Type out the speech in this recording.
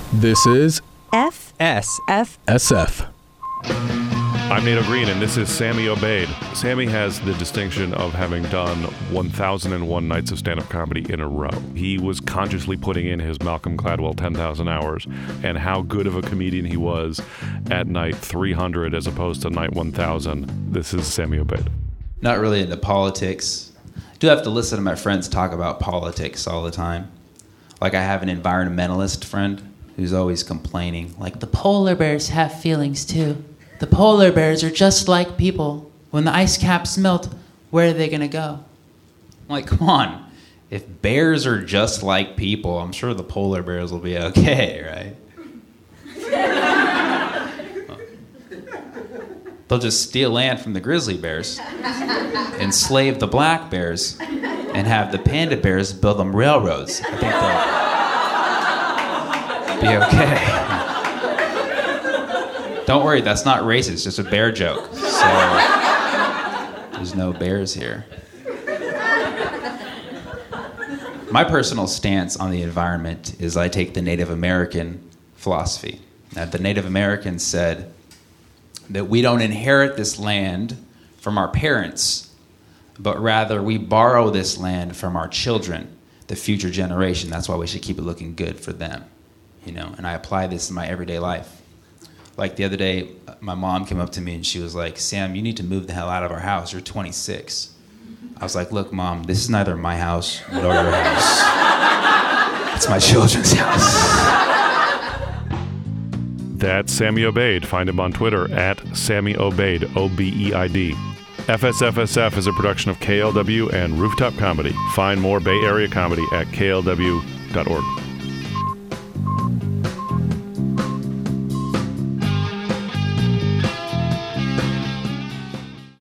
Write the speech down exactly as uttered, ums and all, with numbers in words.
This is F S F S F. I'm Nato Green, and this is Sammy Obeid. Sammy has the distinction of having done one thousand one nights of stand-up comedy in a row. He was consciously putting in his Malcolm Gladwell ten thousand hours, and how good of a comedian he was at night three hundred as opposed to night one thousand. This is Sammy Obeid. Not really into politics. I do have to listen to my friends talk about politics all the time. Like, I have an environmentalist friend who's always complaining, like, the polar bears have feelings too. The polar bears are just like people. When the ice caps melt, where are they going to go? I'm like, come on. If bears are just like people, I'm sure the polar bears will be okay, right? They'll just steal land from the grizzly bears, enslave the black bears, and have the panda bears build them railroads. I think they'll be okay. Don't worry, that's not racist, it's just a bear joke. So, there's no bears here. My personal stance on the environment is I take the Native American philosophy. Now, the Native Americans said that we don't inherit this land from our parents, but rather we borrow this land from our children, the future generation. That's why we should keep it looking good for them, you know. And I apply this in my everyday life. Like the other day, my mom came up to me and she was like, Sam, you need to move the hell out of our house. You're twenty-six. I was like, look, Mom, this is neither my house nor your house. It's my children's house. That's Sammy Obeid. Find him on Twitter at Sammy Obeid, O B E I D. F S F S F is a production of K L W and Rooftop Comedy. Find more Bay Area comedy at K L W dot org.